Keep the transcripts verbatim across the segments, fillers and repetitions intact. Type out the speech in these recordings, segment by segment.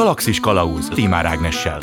Galaxis Kalauz Tímár Ágnessel.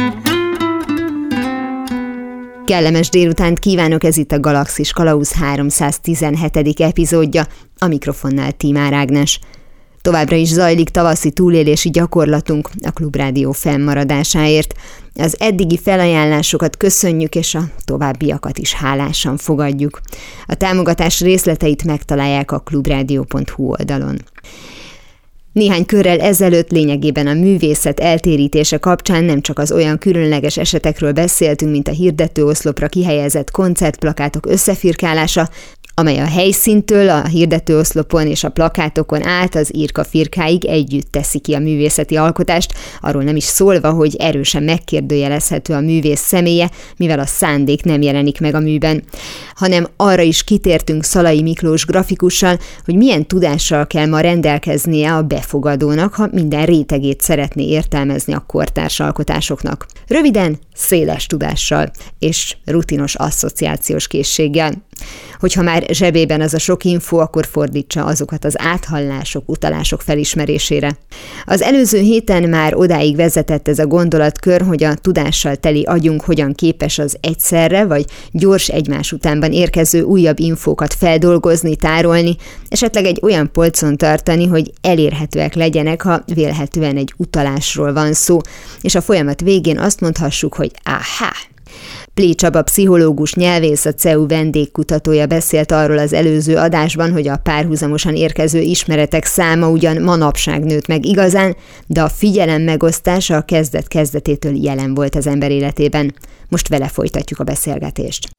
Kellemes délutánt kívánok, ez itt a Galaxis Kalauz háromszáztizenhetedik epizódja, a mikrofonnál Tímár Ágnes. Továbbra is zajlik tavaszi túlélési gyakorlatunk a Klubrádió fennmaradásáért. Az eddigi felajánlásokat köszönjük, és a továbbiakat is hálásan fogadjuk. A támogatás részleteit megtalálják a klubrádió pont hu oldalon. Néhány körrel ezelőtt lényegében a művészet eltérítése kapcsán nem csak az olyan különleges esetekről beszéltünk, mint a hirdetőoszlopra kihelyezett koncertplakátok összefirkálása, amely a helyszíntől, a hirdetőoszlopon és a plakátokon át az írka-firkáig együtt teszi ki a művészeti alkotást, arról nem is szólva, hogy erősen megkérdőjelezhető a művész személye, mivel a szándék nem jelenik meg a műben. Hanem arra is kitértünk Szalai Miklós grafikussal, hogy milyen tudással kell ma rendelkeznie a befogadónak, ha minden rétegét szeretné értelmezni a kortárs alkotásoknak. Röviden, széles tudással és rutinos asszociációs készséggel. Hogyha már zsebében az a sok info, akkor fordítsa azokat az áthallások, utalások felismerésére. Az előző héten már odáig vezetett ez a gondolatkör, hogy a tudással teli agyunk hogyan képes az egyszerre vagy gyors egymás utánban érkező újabb infókat feldolgozni, tárolni, esetleg egy olyan polcon tartani, hogy elérhetőek legyenek, ha vélhetően egy utalásról van szó, és a folyamat végén azt mondhassuk, hogy áhá! Plé Csaba pszichológus, nyelvész, a cé e u vendégkutatója beszélt arról az előző adásban, hogy a párhuzamosan érkező ismeretek száma ugyan manapság nőtt meg igazán, de a figyelem megosztása a kezdet-kezdetétől jelen volt az ember életében. Most vele folytatjuk a beszélgetést.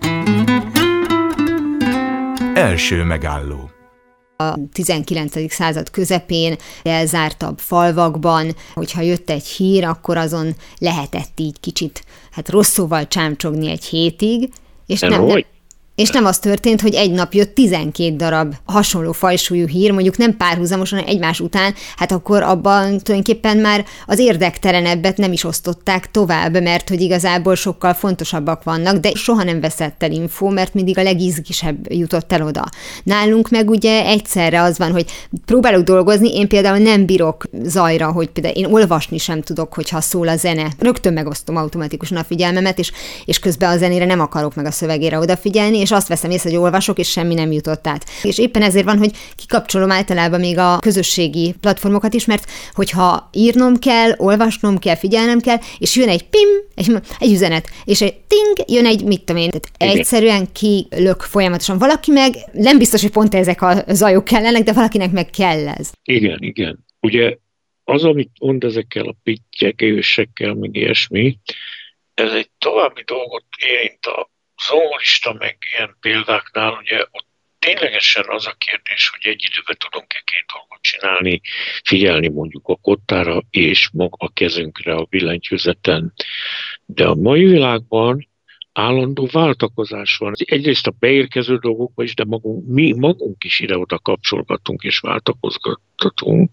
Első megálló. A tizenkilencedik század közepén elzártabb falvakban, hogyha jött egy hír, akkor azon lehetett így kicsit hát rossz szóval csámcsogni egy hétig, és nem, nem, és nem az történt, hogy egy nap jött tizenkét darab hasonló fajsúlyú hír, mondjuk nem párhuzamosan egymás után, hát akkor abban tulajdonképpen már az érdektelenebbet nem is osztották tovább, mert hogy igazából sokkal fontosabbak vannak, de soha nem veszett el info, mert mindig a legizgisebb jutott el oda. Nálunk meg ugye egyszerre az van, hogy próbálok dolgozni, én például nem bírok zajra, hogy például én olvasni sem tudok, hogyha szól a zene. Rögtön megosztom automatikusan a figyelmemet, és, és közben a zenére nem akarok meg a szövegére odafigyelni, és azt veszem észre, hogy olvasok, és semmi nem jutott át. És éppen ezért van, hogy kikapcsolom általában még a közösségi platformokat is, mert hogyha írnom kell, olvasnom kell, figyelnem kell, és jön egy pim, egy, egy üzenet, és egy ting, jön egy mit tudom én. Tehát egyszerűen kilök folyamatosan. Valaki meg, nem biztos, hogy pont ezek a zajok kellenek, de valakinek meg kell ez. Igen, igen. Ugye az, amit mond ezekkel a pittyegésekkel, meg ilyesmi, ez egy további dolgot érint a zongorista, meg ilyen példáknál, ugye ott ténylegesen az a kérdés, hogy egy időben tudunk-e két dolgot csinálni, figyelni mondjuk a kottára és maga a kezünkre a billentyűzeten. De a mai világban állandó váltakozás van. Egyrészt a beérkező dolgokban is, de magunk, mi magunk is ide-oda kapcsolgatunk és váltakozgatunk,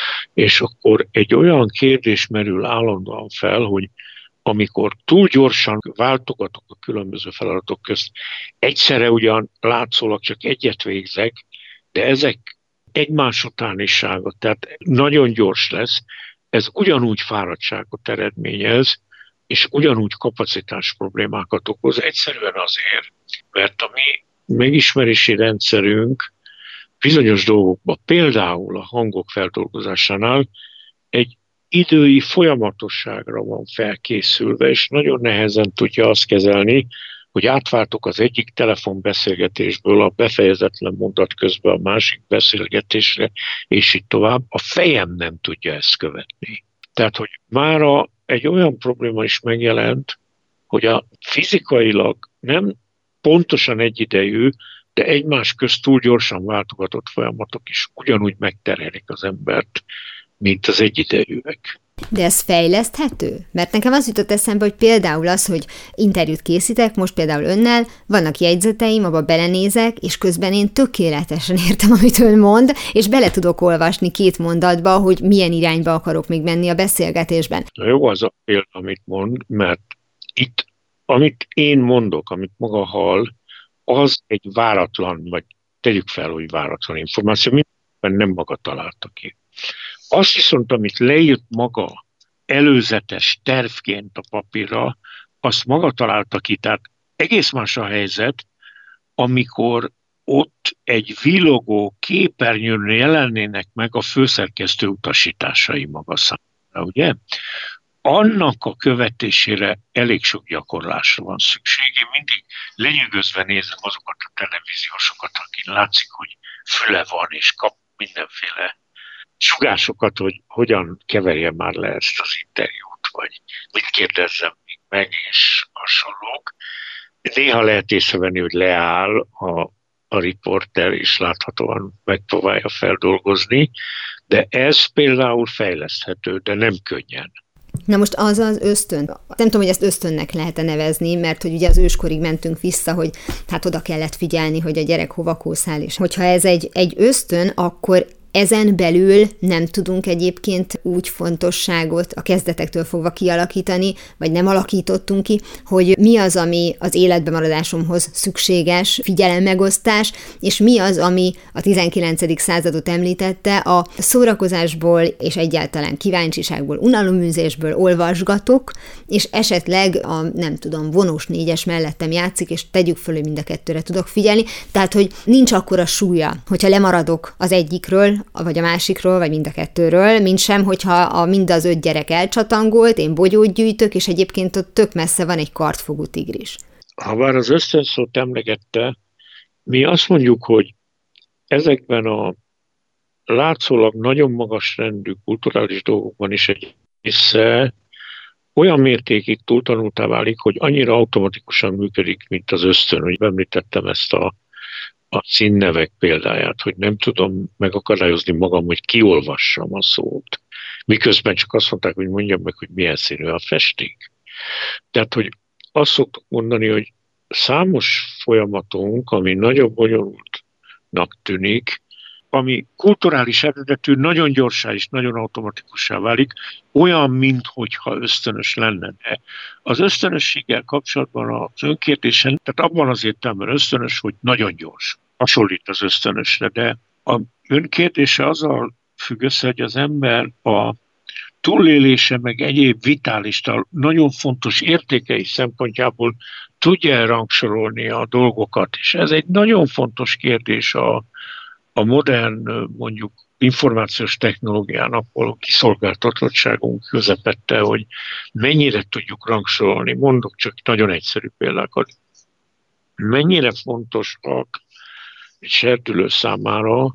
és akkor egy olyan kérdés merül állandóan fel, hogy amikor túl gyorsan váltogatok a különböző feladatok közt, egyszerre ugyan látszólag csak egyet végzek, de ezek egymás utánisága, tehát nagyon gyors lesz, ez ugyanúgy fáradtságot eredményez, és ugyanúgy kapacitás problémákat okoz, egyszerűen azért, mert a mi megismerési rendszerünk bizonyos dolgokban, például a hangok feldolgozásánál egy idői folyamatosságra van felkészülve, és nagyon nehezen tudja azt kezelni, hogy átváltok az egyik telefonbeszélgetésből a befejezetlen mondat közben a másik beszélgetésre, és így tovább. A fejem nem tudja ezt követni. Tehát, hogy mára egy olyan probléma is megjelent, hogy a fizikailag nem pontosan egyidejű, de egymás közt túl gyorsan váltogatott folyamatok is ugyanúgy megterhelik az embert, mint az egyidejűek. De ez fejleszthető? Mert nekem az jutott eszembe, hogy például az, hogy interjút készítek, most például önnel, vannak jegyzeteim, abba belenézek, és közben én tökéletesen értem, amit ön mond, és bele tudok olvasni két mondatba, hogy milyen irányba akarok még menni a beszélgetésben. Na jó az a példa, amit mond, mert itt, amit én mondok, amit maga hall, az egy váratlan, vagy tegyük fel, hogy váratlan információ, mindenben nem maga találta ki. Azt viszont, amit leírt maga előzetes tervként a papírra, azt maga találta ki. Tehát egész más a helyzet, amikor ott egy villogó képernyőn jelennének meg a főszerkesztő utasításai maga számára, ugye? Annak a követésére elég sok gyakorlásra van szükség. Én mindig lenyűgözve nézem azokat a televíziósokat, akin látszik, hogy füle van, és kap mindenféle sugásokat, hogy hogyan keverje már le ezt az interjút, vagy mit kérdezzem még meg, és hasonlók. Néha lehet észrevenni, hogy leáll a, a riporter, és láthatóan megpróbálja feldolgozni, de ez például fejleszthető, de nem könnyen. Na most az az ösztön, nem tudom, hogy ezt ösztönnek lehet-e nevezni, mert hogy ugye az őskorig mentünk vissza, hogy hát oda kellett figyelni, hogy a gyerek hova kószál, és hogyha ez egy, egy ösztön, akkor ezen belül nem tudunk egyébként úgy fontosságot a kezdetektől fogva kialakítani, vagy nem alakítottunk ki, hogy mi az, ami az életbe maradásomhoz szükséges figyelemmegosztás, és mi az, ami a tizenkilencedik századot említette, a szórakozásból és egyáltalán kíváncsiságból, unaloműzésből olvasgatok, és esetleg a, nem tudom, vonós négyes mellettem játszik, és tegyük föl, hogy mind a kettőre tudok figyelni, tehát, hogy nincs akkora súlya, hogyha lemaradok az egyikről, vagy a másikról, vagy mind a kettőről, mint sem, hogyha a mind az öt gyerek elcsatangolt, én bogyót gyűjtök, és egyébként ott tök messze van egy kartfogú tigris. Ha bár az ösztönszót emlegette, mi azt mondjuk, hogy ezekben a látszólag nagyon magas rendű kulturális dolgokban is egy része olyan mértékig túltanultá válik, hogy annyira automatikusan működik, mint az ösztön, hogy említettem ezt a a színnevek példáját, hogy nem tudom megakadályozni magam, hogy kiolvassam a szót. Miközben csak azt mondták, hogy mondjam meg, hogy milyen színű a festék. Tehát, hogy azt szoktuk mondani, hogy számos folyamatunk, ami nagyon bonyolultnak tűnik, ami kulturális eredetű, nagyon gyorsá és nagyon automatikussá válik, olyan, minthogyha ösztönös lenne. De az ösztönösséggel kapcsolatban az önkérdésen, tehát abban az értelemben ösztönös, hogy nagyon gyors. Hasonlít az ösztönösre, de a önkérdése azzal függ össze, hogy az ember a túlélése, meg egyéb vitális, nagyon fontos értékei szempontjából tudja rangsorolni a dolgokat. És ez egy nagyon fontos kérdés a a modern, mondjuk információs technológiának való kiszolgáltatottságunk közepette, hogy mennyire tudjuk rangsorolni. Mondok csak nagyon egyszerű példákat. Mennyire fontosak egy serdülő számára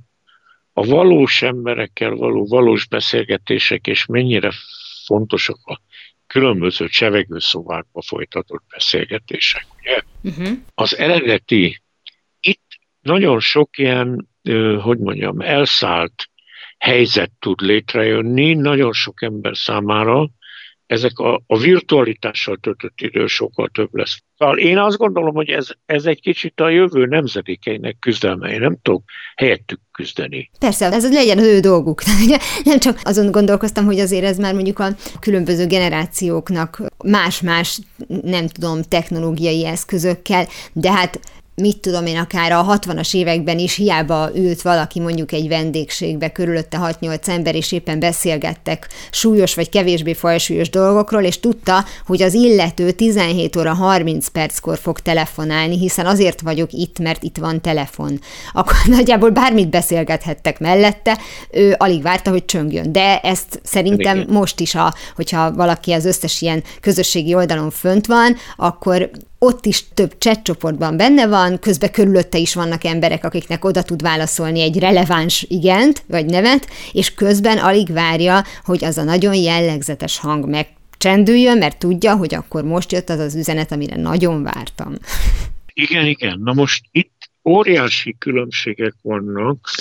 a valós emberekkel való valós beszélgetések, és mennyire fontosak a különböző csevegőszobákba folytatott beszélgetések. Ugye? Uh-huh. Az eredeti, itt nagyon sok ilyen, hogy mondjam, elszállt helyzet tud létrejönni nagyon sok ember számára, ezek a, a virtualitással töltött idő sokkal több lesz. Szóval én azt gondolom, hogy ez, ez egy kicsit a jövő nemzedékeinek küzdelme. Én nem tudok helyettük küzdeni. Persze, ez legyen az ő dolguk. Nem csak azon gondolkoztam, hogy azért ez már mondjuk a különböző generációknak más-más, nem tudom, technológiai eszközökkel, de hát mit tudom én, akár a hatvanas években is hiába ült valaki mondjuk egy vendégségbe, körülötte hat-nyolc ember, és éppen beszélgettek súlyos vagy kevésbé fajsúlyos dolgokról, és tudta, hogy az illető tizenhét óra harminc perckor fog telefonálni, hiszen azért vagyok itt, mert itt van telefon. Akkor nagyjából bármit beszélgethettek mellette, ő alig várta, hogy csöngjön. De ezt szerintem igen. Most is, a, hogyha valaki az összes ilyen közösségi oldalon fönt van, akkor ott is több chatcsoportban benne van, közben körülötte is vannak emberek, akiknek oda tud válaszolni egy releváns igent, vagy nevet, és közben alig várja, hogy az a nagyon jellegzetes hang megcsendüljön, mert tudja, hogy akkor most jött az az üzenet, amire nagyon vártam. Igen, igen. Na most itt óriási különbségek vannak.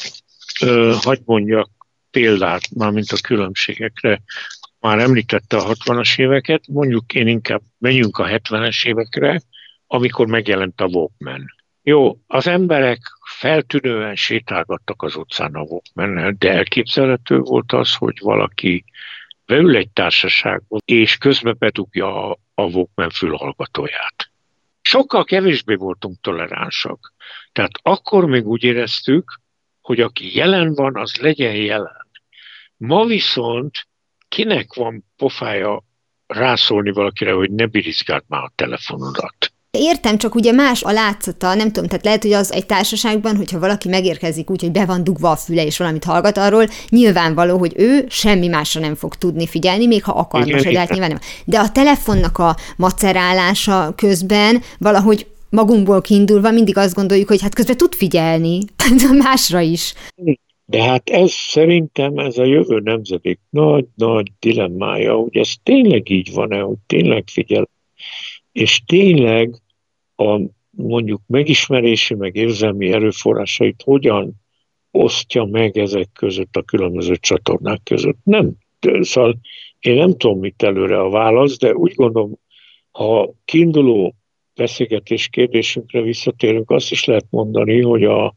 Ö, hadd mondjak példát, mármint a különbségekre. Már említette a hatvanas éveket, mondjuk én inkább menjünk a hetvenes évekre, amikor megjelent a Walkman. Jó, az emberek feltűnően sétálgattak az utcán a Walkmannel, de elképzelhető volt az, hogy valaki beül egy társaságba, és közben bedugja a, a Walkman fülhallgatóját. Sokkal kevésbé voltunk toleránsak. Tehát akkor még úgy éreztük, hogy aki jelen van, az legyen jelen. Ma viszont kinek van pofája rászólni valakire, hogy ne birizgáld már a telefonodat? Értem, csak ugye más a látszata, nem tudom, tehát lehet, hogy az egy társaságban, hogyha valaki megérkezik úgy, hogy be van dugva a füle és valamit hallgat arról, nyilvánvaló, hogy ő semmi másra nem fog tudni figyelni, még ha akar, most, hogy lehet nyilván nem. De a telefonnak a macerálása közben valahogy magunkból kiindulva mindig azt gondoljuk, hogy hát közben tud figyelni másra is. De hát ez szerintem ez a jövő nemzedék nagy-nagy dilemmája, hogy ez tényleg így van-e, hogy tényleg figyel, és tényleg a mondjuk megismerési, meg érzelmi erőforrásait hogyan osztja meg ezek között a különböző csatornák között. Nem. Szóval én nem tudom, mit előre a válasz, de úgy gondolom, ha kiinduló beszélgetés kérdésünkre visszatérünk, azt is lehet mondani, hogy a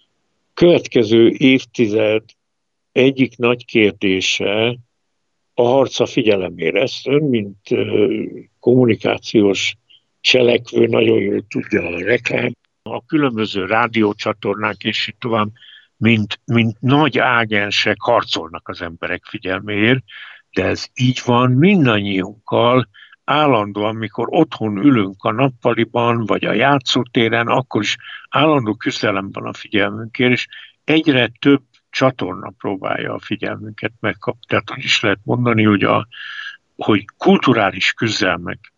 következő évtized egyik nagy kérdése a harc a figyelemére. Ezt ön, mint kommunikációs cselekvő nagyon jól tudja a reklám. A különböző rádiócsatornák és tovább, mint, mint nagy ágensek harcolnak az emberek figyelméért, de ez így van mindannyiunkkal, állandóan, mikor otthon ülünk a nappaliban, vagy a játszótéren, akkor is állandó küzdelemben a figyelmünkért, és egyre több csatorna próbálja a figyelmünket megkapni. Tehát úgy is lehet mondani, hogy, a, hogy kulturális küzdelmek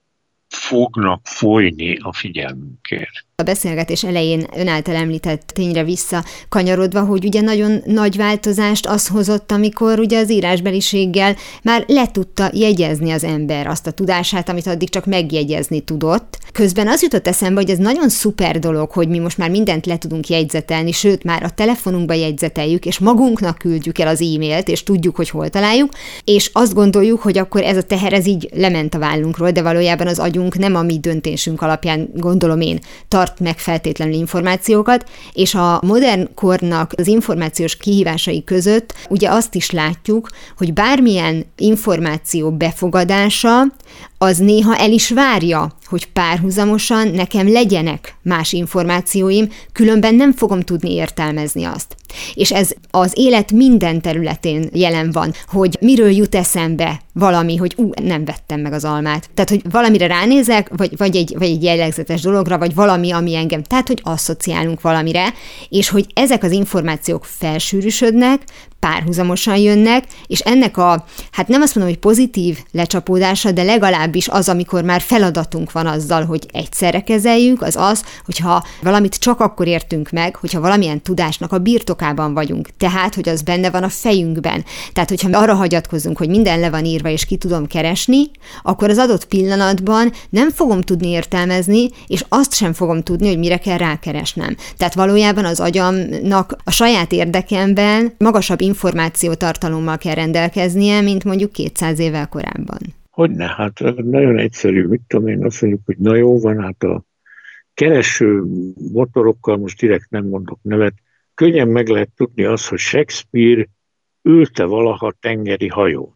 fognak folyni a figyelmünkért. A beszélgetés elején ön által említett tényre visszakanyarodva, hogy ugye nagyon nagy változást az hozott, amikor ugye az írásbeliséggel már le tudta jegyezni az ember azt a tudását, amit addig csak megjegyezni tudott. Közben az jutott eszembe, hogy ez nagyon szuper dolog, hogy mi most már mindent le tudunk jegyzetelni, sőt már a telefonunkba jegyzeteljük, és magunknak küldjük el az e-mailt, és tudjuk, hogy hol találjuk, és azt gondoljuk, hogy akkor ez a teher ez így lement a vállunkról, de valójában az agyunk nem a mi döntésünk alapján, gondolom én, tart meg feltétlenül információkat, és a modern kornak az információs kihívásai között ugye azt is látjuk, hogy bármilyen információ befogadása az néha el is várja, hogy párhuzamosan nekem legyenek más információim, különben nem fogom tudni értelmezni azt. És ez az élet minden területén jelen van, hogy miről jut eszembe valami, hogy ú, nem vettem meg az almát. Tehát, hogy valamire ránézek, vagy, vagy, egy, vagy egy jellegzetes dologra, vagy valami, ami engem, tehát, hogy asszociálunk valamire, és hogy ezek az információk felsűrűsödnek, párhuzamosan jönnek, és ennek a, hát nem azt mondom, hogy pozitív lecsapódása, de legalábbis az, amikor már feladatunk van azzal, hogy egyszerre kezeljük, az az, hogyha valamit csak akkor értünk meg, hogyha valamilyen tudásnak a birtokában vagyunk. Tehát, hogy az benne van a fejünkben. Tehát, hogyha arra hagyatkozunk, hogy minden le van írva, és ki tudom keresni, akkor az adott pillanatban nem fogom tudni értelmezni, és azt sem fogom tudni, hogy mire kell rákeresnem. Tehát valójában az agyamnak a saját érdekemben magasabb információtartalommal kell rendelkeznie, mint mondjuk kétszáz évvel korábban. Hogyne, hát nagyon egyszerű, mit tudom én, azt mondjuk, hogy na jó van, hát a kereső motorokkal, most direkt nem mondok nevet, könnyen meg lehet tudni azt, hogy Shakespeare ülte valaha tengeri hajón.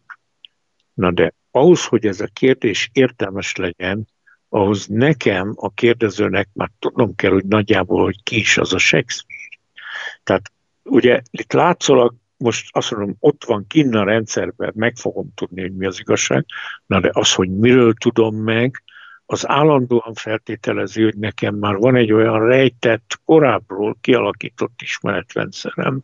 Na de ahhoz, hogy ez a kérdés értelmes legyen, ahhoz nekem, a kérdezőnek már tudnom kell, hogy nagyjából, hogy ki is az a Shakespeare. Tehát ugye itt látszólag most azt mondom, ott van kinn a rendszerben, meg fogom tudni, hogy mi az igazság, na de az, hogy miről tudom meg, az állandóan feltételezi, hogy nekem már van egy olyan rejtett, korábbról kialakított ismeretrendszerem,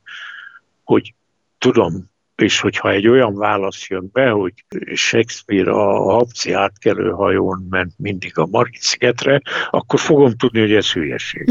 hogy tudom, és hogyha egy olyan válasz jön be, hogy Shakespeare a Habci átkelő hajón ment mindig a Margit-szigetre, akkor fogom tudni, hogy ez hülyeség.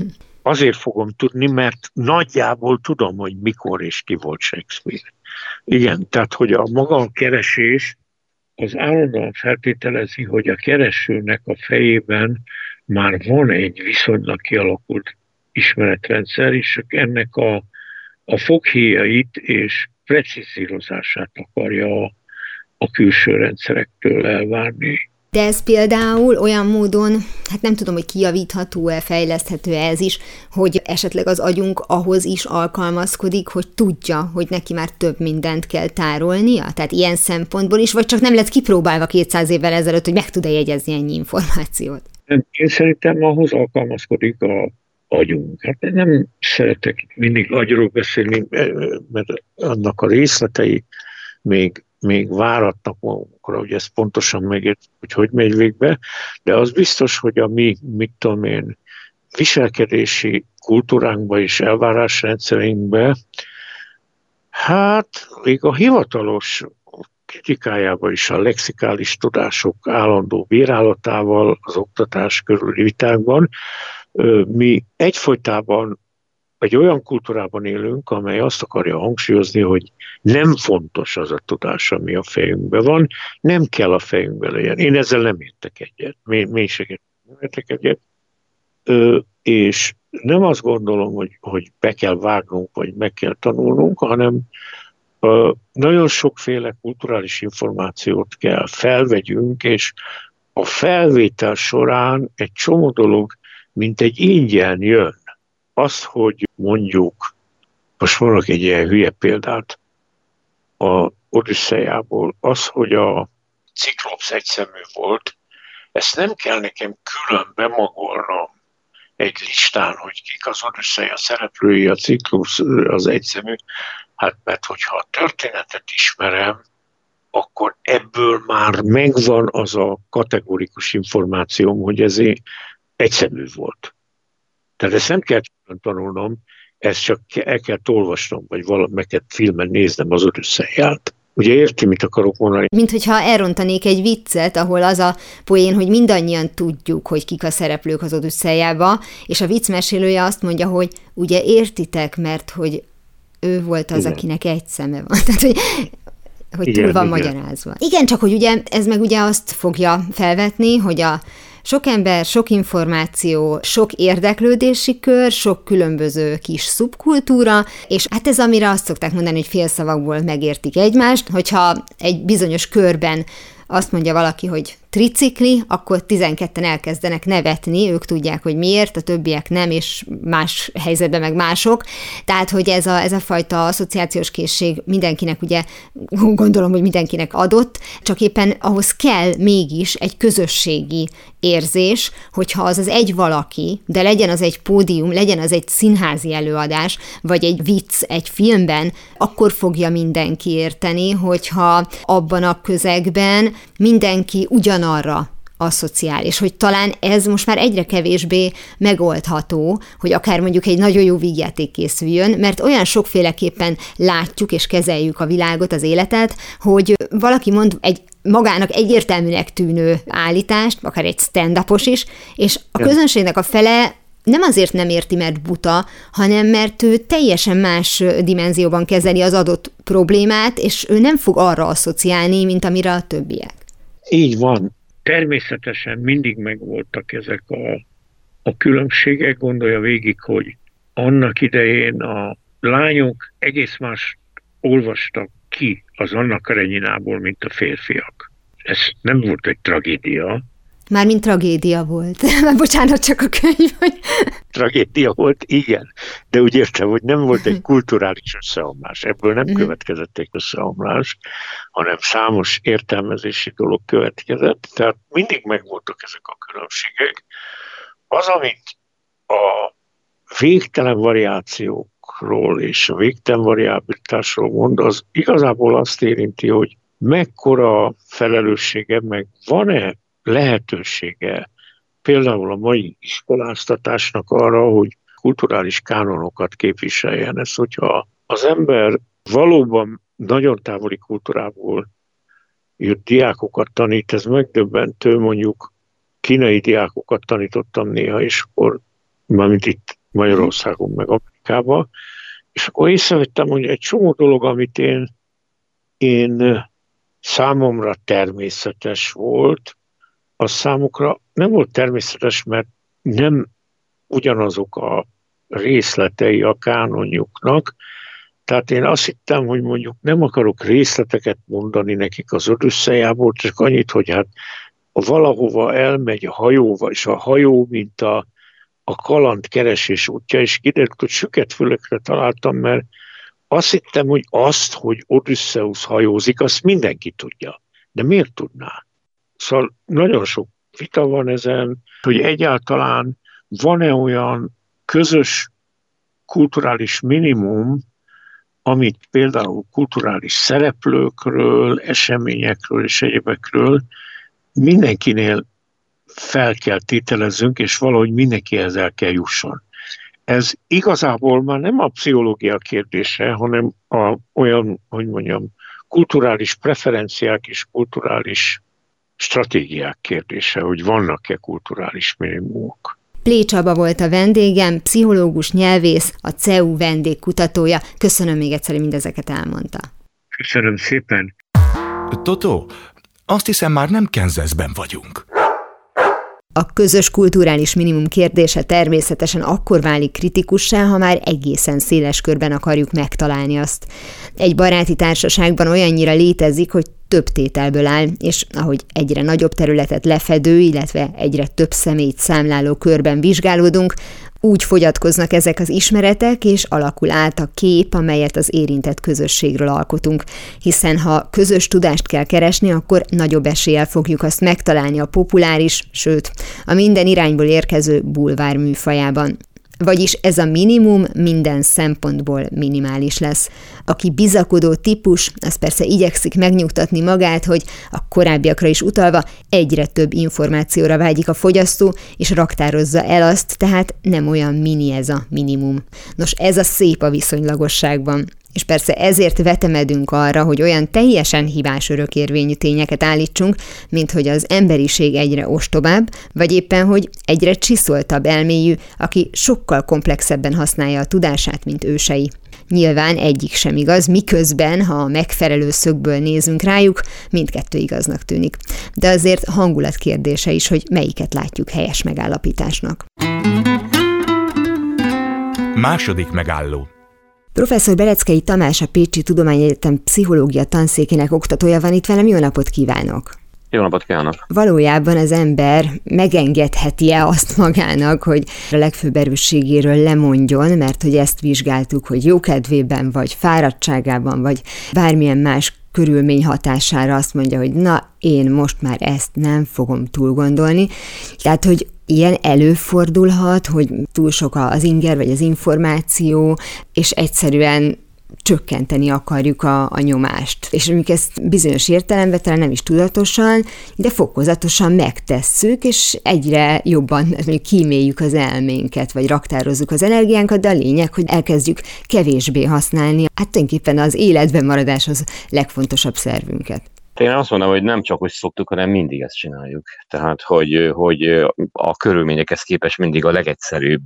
Azért fogom tudni, mert nagyjából tudom, hogy mikor és ki volt Shakespeare. Igen, tehát hogy a maga a keresés az állandóan feltételezi, hogy a keresőnek a fejében már van egy viszonylag kialakult ismeretrendszer, és ennek a, a foghéjait és precízírozását akarja a, a külső rendszerektől elvárni. De ez például olyan módon, hát nem tudom, hogy kijavítható-e, fejleszthető-e ez is, hogy esetleg az agyunk ahhoz is alkalmazkodik, hogy tudja, hogy neki már több mindent kell tárolnia? Tehát ilyen szempontból is, vagy csak nem lett kipróbálva kétszáz évvel ezelőtt, hogy meg tud-e jegyezni ennyi információt? Én szerintem ahhoz alkalmazkodik a agyunk. Hát nem szeretek mindig agyról beszélni, mert annak a részletei még még váratnak magunkra, hogy ezt pontosan megértjük, hogy hogy megy végbe, de az biztos, hogy a mi, mit tudom én, viselkedési kultúránkba és elvárásrendszerünkbe, hát még a hivatalos kritikájával is, a lexikális tudások állandó bírálatával az oktatás körüli vitákban, mi egyfolytában egy olyan kultúrában élünk, amely azt akarja hangsúlyozni, hogy nem fontos az a tudás, ami a fejünkben van, nem kell a fejünkben legyen. Én ezzel nem értek egyet, mélységet nem értek egyet, Ö, és nem azt gondolom, hogy, hogy be kell vágnunk, vagy meg kell tanulnunk, hanem ö, nagyon sokféle kulturális információt kell felvegyünk, és a felvétel során egy csomó dolog, mint egy ingyen jön. Az, hogy mondjuk, most mondok egy ilyen hülye példát a Odüsszeiából, az, hogy a Ciklopsz egyszemű volt, ezt nem kell nekem külön bemagolnom egy listán, hogy kik az Odüsszeia szereplői, a Ciklopsz az egyszemű, hát mert hogyha a történetet ismerem, akkor ebből már megvan az a kategorikus információm, hogy ez egyszemű volt. Tehát ezt nem kell tanulnom, ezt csak el kell olvasnom, vagy valamelyet filmen néznem az Odüsszeiát. Ugye érti, mit akarok mondani? Mint hogyha elrontanék egy viccet, ahol az a poén, hogy mindannyian tudjuk, hogy kik a szereplők az Odüsszeiába, és a viccmesélője azt mondja, hogy ugye értitek, mert hogy ő volt az, igen, akinek egy szeme van. Tehát, hogy hogy igen, túl van igen. magyarázva. Igen, csak hogy ugye ez meg ugye azt fogja felvetni, hogy a sok ember, sok információ, sok érdeklődési kör, sok különböző kis szubkultúra, és hát ez amire azt szokták mondani, hogy félszavakból megértik egymást, hogyha egy bizonyos körben azt mondja valaki, hogy tricikli, akkor tizenketten elkezdenek nevetni, ők tudják, hogy miért, a többiek nem, és más helyzetben meg mások. Tehát, hogy ez a, ez a fajta asszociációs készség mindenkinek, ugye gondolom, hogy mindenkinek adott, csak éppen ahhoz kell mégis egy közösségi érzés, hogyha az az egy valaki, de legyen az egy pódium, legyen az egy színházi előadás, vagy egy vicc egy filmben, akkor fogja mindenki érteni, hogyha abban a közegben mindenki ugyanarra asszociál, és hogy talán ez most már egyre kevésbé megoldható, hogy akár mondjuk egy nagyon jó vígjáték készüljön, mert olyan sokféleképpen látjuk és kezeljük a világot, az életet, hogy valaki mond egy magának egyértelműnek tűnő állítást, akár egy stand-upos is, és a közönségnek a fele nem azért nem érti, mert buta, hanem mert ő teljesen más dimenzióban kezeli az adott problémát, és ő nem fog arra asszociálni, mint amire a többiek. Így van. Természetesen mindig megvoltak ezek a, a különbségek. Gondolja végig, hogy annak idején a lányok egész más olvastak ki az Anna Kareninából, mint a férfiak. Ez nem volt egy tragédia. Mármint tragédia volt. Bocsánat, csak a könyv. Hogy... Tragédia volt, igen. De úgy értem, hogy nem volt egy kulturális összeomlás. Ebből nem következett egy összeomlás, hanem számos értelmezési dolog következett. Tehát mindig megvoltak ezek a különbségek. Az, amit a végtelen variációkról és a végtelen variabilitásról mond, az igazából azt érinti, hogy mekkora felelőssége, meg van-e lehetősége például a mai iskoláztatásnak arra, hogy kulturális kánonokat képviseljen. Ez, hogyha az ember valóban nagyon távoli kultúrából jött diákokat tanít, ez megdöbbentő, mondjuk kínai diákokat tanítottam néha, és akkor, mármint itt Magyarországon, meg Amerikában, és akkor észrevettem, hogy egy csomó dolog, amit én, én számomra természetes volt, az számukra nem volt természetes, mert nem ugyanazok a részletei a kánonjuknak. Tehát én azt hittem, hogy mondjuk nem akarok részleteket mondani nekik az Odüsszeiából, csak annyit, hogy hát valahova elmegy a hajóval, és a hajó, mint a, a kaland keresés útja, és kiderült, hogy süketfülökre találtam, mert azt hittem, hogy azt, hogy Odüsszeusz hajózik, azt mindenki tudja. De miért tudná? Szóval nagyon sok vita van ezen, hogy egyáltalán van-e olyan közös kulturális minimum, amit például kulturális szereplőkről, eseményekről és egyebekről mindenkinél fel kell tételezzünk, és valahogy mindenkihez el kell jusson. Ez igazából már nem a pszichológia kérdése, hanem a, olyan, hogy mondjam, kulturális preferenciák és kulturális stratégiák kérdése, hogy vannak-e kulturális minimumok. Plé Csaba volt a vendégem, pszichológus, nyelvész, a cé e u vendégkutatója. Köszönöm még egyszer, hogy mindezeket elmondta. Köszönöm szépen. Totó, azt hiszem már nem Kansasben vagyunk. A közös kulturális minimum kérdése természetesen akkor válik kritikussá, ha már egészen széles körben akarjuk megtalálni azt. Egy baráti társaságban olyannyira létezik, hogy több tételből áll, és ahogy egyre nagyobb területet lefedő, illetve egyre több személyt számláló körben vizsgálódunk, úgy fogyatkoznak ezek az ismeretek, és alakul át a kép, amelyet az érintett közösségről alkotunk. Hiszen ha közös tudást kell keresni, akkor nagyobb eséllyel fogjuk azt megtalálni a populáris, sőt, a minden irányból érkező bulvár műfajában. Vagyis ez a minimum minden szempontból minimális lesz. Aki bizakodó típus, az persze igyekszik megnyugtatni magát, hogy a korábbiakra is utalva egyre több információra vágyik a fogyasztó, és raktározza el azt, tehát nem olyan mini ez a minimum. Nos, ez a szép a viszonylagosságban. És persze ezért vetemedünk arra, hogy olyan teljesen hibás örökérvényű tényeket állítsunk, mint hogy az emberiség egyre ostobább, vagy éppen, hogy egyre csiszoltabb elmélyű, aki sokkal komplexebben használja a tudását, mint ősei. Nyilván egyik sem igaz, miközben, ha a megfelelő szögből nézünk rájuk, mindkettő igaznak tűnik. De azért hangulat kérdése is, hogy melyiket látjuk helyes megállapításnak. Második megálló. Professzor Beleckei Tamás, a Pécsi Tudományegyetem pszichológia tanszékének oktatója van itt velem, jó napot kívánok! Jó napot kívánok! Valójában az ember megengedheti-e azt magának, hogy a legfőbb erősségéről lemondjon, mert hogy ezt vizsgáltuk, hogy jókedvében, vagy fáradtságában, vagy bármilyen más körülmény hatására azt mondja, hogy na, én most már ezt nem fogom túl gondolni. Tehát, hogy ilyen előfordulhat, hogy túl sok az inger vagy az információ, és egyszerűen csökkenteni akarjuk a, a nyomást. És mondjuk ezt bizonyos értelemben talán nem is tudatosan, de fokozatosan megtesszük, és egyre jobban mondjuk kíméljük az elménket, vagy raktározzuk az energiánkat, de a lényeg, hogy elkezdjük kevésbé használni, hát tulajdonképpen az életben maradáshoz legfontosabb szervünket. Én azt mondom, hogy nem csak úgy szoktuk, hanem mindig ezt csináljuk. Tehát, hogy, hogy a körülményekhez képest mindig a legegyszerűbb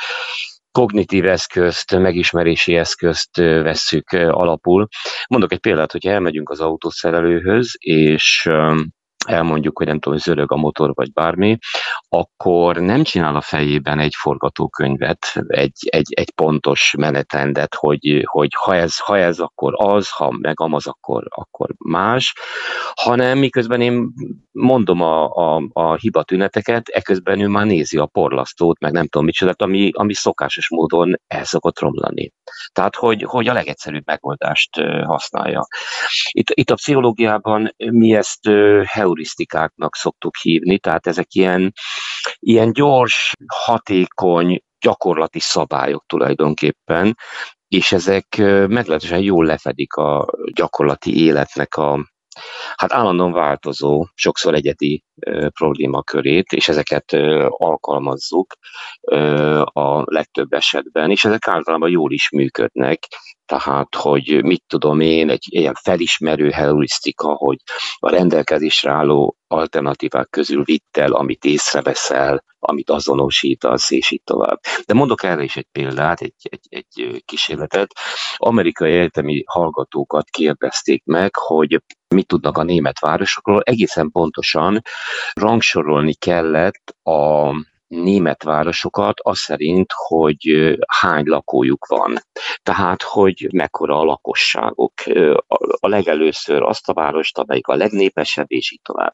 kognitív eszközt, megismerési eszközt vesszük alapul. Mondok egy példát, hogyha elmegyünk az autószerelőhöz, és elmondjuk, hogy nem tudom, hogy zörög a motor, vagy bármi, akkor nem csinál a fejében egy forgatókönyvet, egy, egy, egy pontos menetrendet, hogy, hogy ha, ez, ha ez, akkor az, ha meg amaz, akkor, akkor más, hanem miközben én mondom a, a, a hibatüneteket, eközben ő már nézi a porlasztót, meg nem tudom micsodát, ami, ami szokásos módon el szokott romlani. Tehát, hogy, hogy a legegyszerűbb megoldást használja. Itt, itt a pszichológiában mi ezt heurisztikáknak szoktuk hívni, tehát ezek ilyen, ilyen gyors, hatékony, gyakorlati szabályok tulajdonképpen, és ezek meglehetősen jól lefedik a gyakorlati életnek a hát állandóan változó, sokszor egyedi ö, problémakörét, és ezeket ö, alkalmazzuk ö, a legtöbb esetben, és ezek általában jól is működnek, tehát, hogy mit tudom én, egy ilyen felismerő heurisztika, hogy a rendelkezésre álló alternatívák közül vidd el, amit észreveszel, amit azonosítasz, és így tovább. De mondok erre is egy példát, egy, egy, egy kísérletet. Amerikai egyetemi hallgatókat kérdezték meg, hogy mit tudnak a német városokról. Egészen pontosan rangsorolni kellett a német városokat az szerint, hogy hány lakójuk van. Tehát, hogy mekkora a lakosságok. A legelőször azt a várost, amelyik a legnépesebb, és így tovább.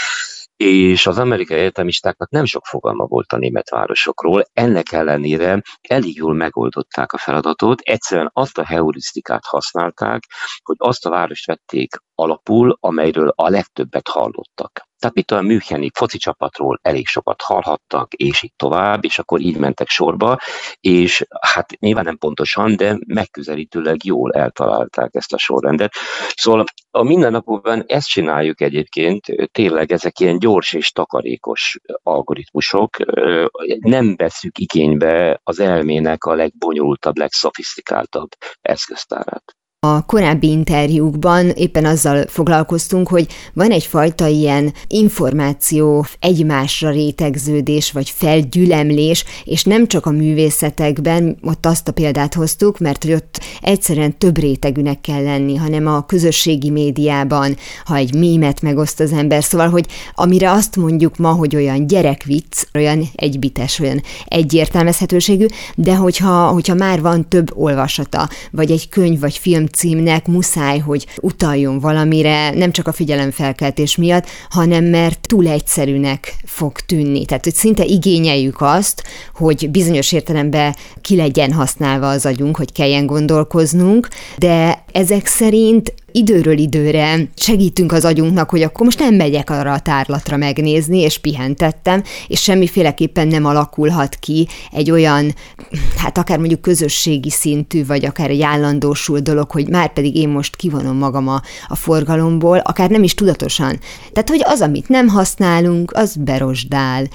És az amerikai egyetemistáknak nem sok fogalma volt a német városokról, ennek ellenére elég jól megoldották a feladatot, egyszerűen azt a heurisztikát használták, hogy azt a várost vették alapul, amelyről a legtöbbet hallottak. Tehát mit a müncheni foci csapatról elég sokat hallhattak, és így tovább, és akkor így mentek sorba, és hát nyilván nem pontosan, de megközelítőleg jól eltalálták ezt a sorrendet. Szóval a mindennapokban ezt csináljuk egyébként, tényleg ezek ilyen gyors és takarékos algoritmusok, nem vesszük igénybe az elmének a legbonyolultabb, legszofisztikáltabb eszköztárát. A korábbi interjúkban éppen azzal foglalkoztunk, hogy van egyfajta ilyen információ egymásra rétegződés, vagy felgyülemlés, és nem csak a művészetekben, ott azt a példát hoztuk, mert hogy ott egyszerűen több rétegűnek kell lenni, hanem a közösségi médiában, ha egy mémet megoszt az ember, szóval, hogy amire azt mondjuk ma, hogy olyan gyerekvicc, olyan egybites, olyan egyértelmezhetőségű, de hogyha, hogyha már van több olvasata, vagy egy könyv, vagy film címnek muszáj, hogy utaljon valamire, nem csak a figyelemfelkeltés miatt, hanem mert túl egyszerűnek fog tűnni. Tehát, hogy szinte igényeljük azt, hogy bizonyos értelemben ki legyen használva az agyunk, hogy kelljen gondolkoznunk, de ezek szerint időről időre segítünk az agyunknak, hogy akkor most nem megyek arra a tárlatra megnézni, és pihentettem, és semmiféleképpen nem alakulhat ki egy olyan, hát akár mondjuk közösségi szintű, vagy akár egy állandósul dolog, hogy már pedig én most kivonom magam a, a forgalomból, akár nem is tudatosan. Tehát, hogy az, amit nem használunk, az berosdál.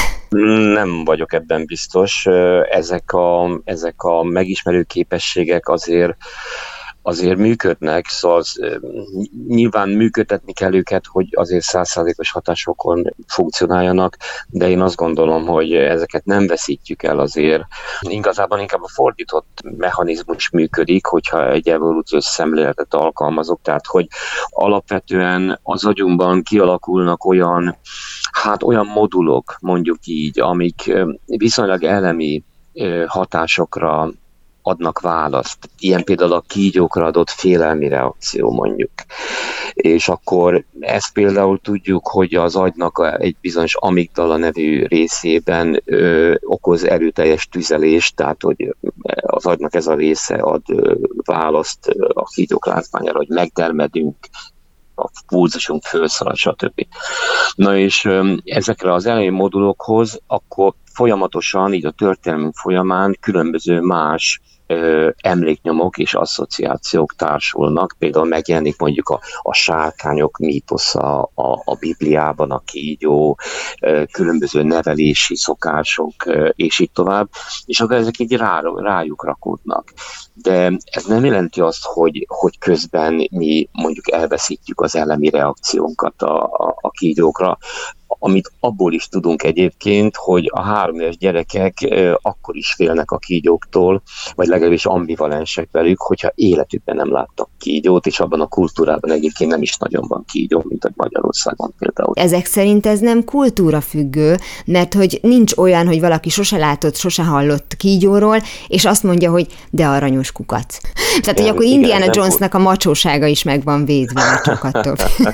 Nem vagyok ebben biztos. Ezek a, ezek a megismerő képességek azért azért működnek, szóval az, nyilván működtetni kell őket, hogy azért száz százalékos hatásokon funkcionáljanak, de én azt gondolom, hogy ezeket nem veszítjük el azért. Igazából inkább a fordított mechanizmus működik, hogyha egy evolúciós szemléletet alkalmazok, tehát hogy alapvetően az agyunkban kialakulnak olyan, hát olyan modulok, mondjuk így, amik viszonylag elemi hatásokra adnak választ. Ilyen például a kígyókra adott félelmi reakció mondjuk. És akkor ezt például tudjuk, hogy az agynak egy bizonyos amigdala nevű részében ö, okoz erőteljes tüzelést, tehát hogy az agynak ez a része ad ö, választ a kígyók látványára, hogy megdermedünk, a pulzusunk fölszalad, stb. Na és ö, ezekre az elemi modulokhoz akkor folyamatosan, így a történelmünk folyamán különböző más ö, emléknyomok és asszociációk társulnak. Például megjelenik mondjuk a, a sárkányok mítosza a, a Bibliában, a kígyó, ö, különböző nevelési szokások, ö, és így tovább, és akkor ezek így rá, rájuk rakódnak. De ez nem jelenti azt, hogy, hogy közben mi mondjuk elveszítjük az elemi reakciónkat a, a, a kígyókra, amit abból is tudunk egyébként, hogy a három éves gyerekek akkor is félnek a kígyóktól, vagy legalábbis ambivalensek velük, hogyha életükben nem láttak kígyót, és abban a kultúrában egyébként nem is nagyon van kígyó, mint a Magyarországon például. Ezek szerint ez nem kultúrafüggő, mert hogy nincs olyan, hogy valaki sose látott, sose hallott kígyóról, és azt mondja, hogy de aranyos kukac. Tehát, hogy akkor Indiana Jonesnak a macsósága is meg van védve a csokattól.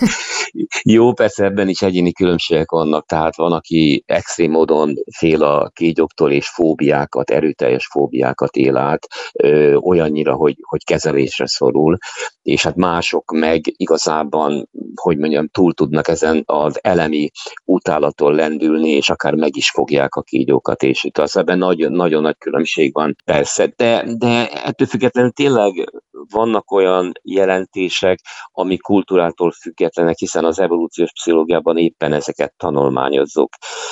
Jó, persze ebben is egyéni különbségek vannak, tehát van, aki extrém módon fél a kígyóktól, és fóbiákat, erőteljes fóbiákat él át, ö, olyannyira, hogy, hogy kezelésre szorul, és hát mások meg igazában, hogy mondjam, túl tudnak ezen az elemi utálaton lendülni, és akár meg is fogják a kígyókat, és itt az ebben nagyon, nagyon nagy különbség van, persze, de, de ettől függetlenül tényleg vannak olyan jelentések, ami kultúrától függetlenek, hiszen az evolúciós pszichológiában éppen ezeket tanulmányozzuk.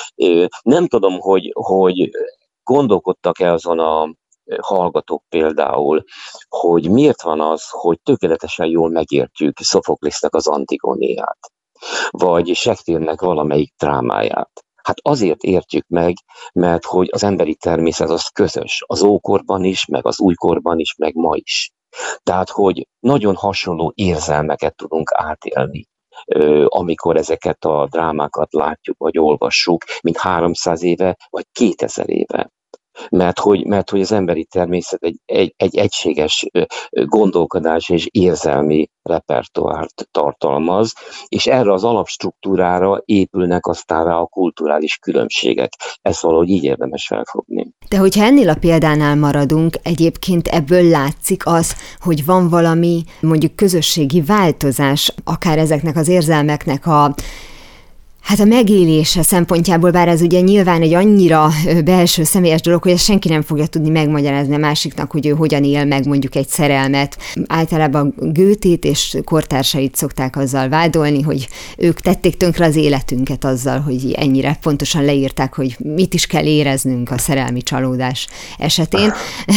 Nem tudom, hogy, hogy gondolkodtak-e azon a hallgatók például, hogy miért van az, hogy tökéletesen jól megértjük Szophoklésznek az Antigónéját, vagy Shakespeare-nek valamelyik drámáját. Hát azért értjük meg, mert hogy az emberi természet az közös, az ókorban is, meg az újkorban is, meg ma is. Tehát, hogy nagyon hasonló érzelmeket tudunk átélni, amikor ezeket a drámákat látjuk, vagy olvassuk, mint háromszáz éve, vagy kétezer éve. Mert hogy, mert hogy az emberi természet egy, egy, egy egységes gondolkodás és érzelmi repertoárt tartalmaz, és erre az alapstruktúrára épülnek aztán rá a kulturális különbségek. Ezt valahogy így érdemes felfogni. De hogyha ennél a példánál maradunk, egyébként ebből látszik az, hogy van valami mondjuk közösségi változás, akár ezeknek az érzelmeknek a Hát a megélése szempontjából, bár ez ugye nyilván egy annyira belső személyes dolog, hogy ezt senki nem fogja tudni megmagyarázni a másiknak, hogy ő hogyan él meg mondjuk egy szerelmet. Általában Goethét és kortársait szokták azzal vádolni, hogy ők tették tönkre az életünket azzal, hogy ennyire pontosan leírták, hogy mit is kell éreznünk a szerelmi csalódás esetén.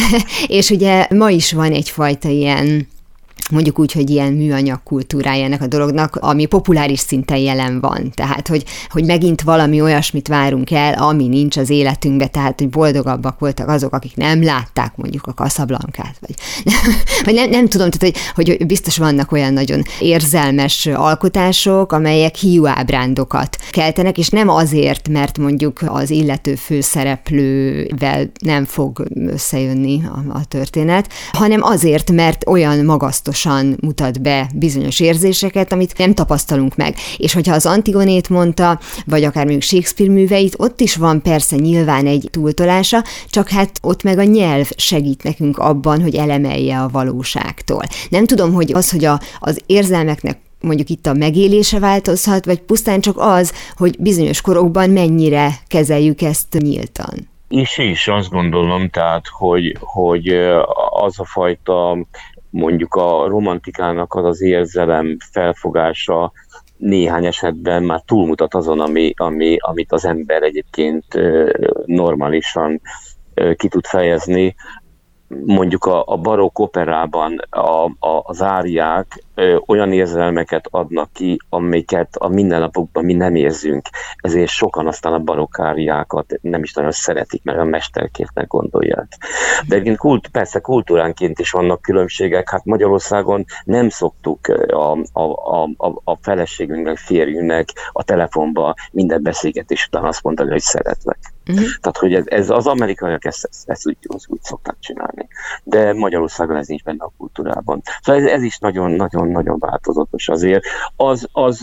És ugye ma is van egyfajta ilyen, mondjuk úgy, hogy ilyen műanyag kultúrája ennek a dolognak, ami populáris szinten jelen van. Tehát, hogy, hogy megint valami olyasmit várunk el, ami nincs az életünkben, tehát, hogy boldogabbak voltak azok, akik nem látták mondjuk a Casablancát, vagy, vagy nem, nem tudom, tehát, hogy, hogy biztos vannak olyan nagyon érzelmes alkotások, amelyek hiúábrándokat keltenek, és nem azért, mert mondjuk az illető főszereplővel nem fog összejönni a, a történet, hanem azért, mert olyan magasztos mutat be bizonyos érzéseket, amit nem tapasztalunk meg. És hogyha az Antigonét mondta, vagy akár mondjuk Shakespeare műveit, ott is van persze nyilván egy túltolása, csak hát ott meg a nyelv segít nekünk abban, hogy elemelje a valóságtól. Nem tudom, hogy az, hogy a, az érzelmeknek mondjuk itt a megélése változhat, vagy pusztán csak az, hogy bizonyos korokban mennyire kezeljük ezt nyíltan. És is azt gondolom, tehát, hogy, hogy az a fajta mondjuk a romantikának az az érzelem felfogása néhány esetben már túlmutat azon, ami, ami, amit az ember egyébként normálisan ki tud fejezni. Mondjuk a, a barokk operában a, a, az áriák ö, olyan érzelmeket adnak ki, amiket a mindennapokban mi nem érzünk. Ezért sokan aztán a barokk áriákat nem is nagyon szeretik, mert a mesterkértnek gondolják. De kult, persze kultúránként is vannak különbségek. Hát Magyarországon nem szoktuk a, a, a, a feleségünknek, férjünknek a telefonba minden beszélgetés után azt mondani, hogy szeretlek. Uh-huh. Tehát, hogy ez, ez az amerikaiak ezt, ezt, ezt úgy, úgy szokták csinálni. De Magyarországon ez nincs benne a kultúrában. Szóval ez, ez is nagyon-nagyon-nagyon változatos azért. Az, az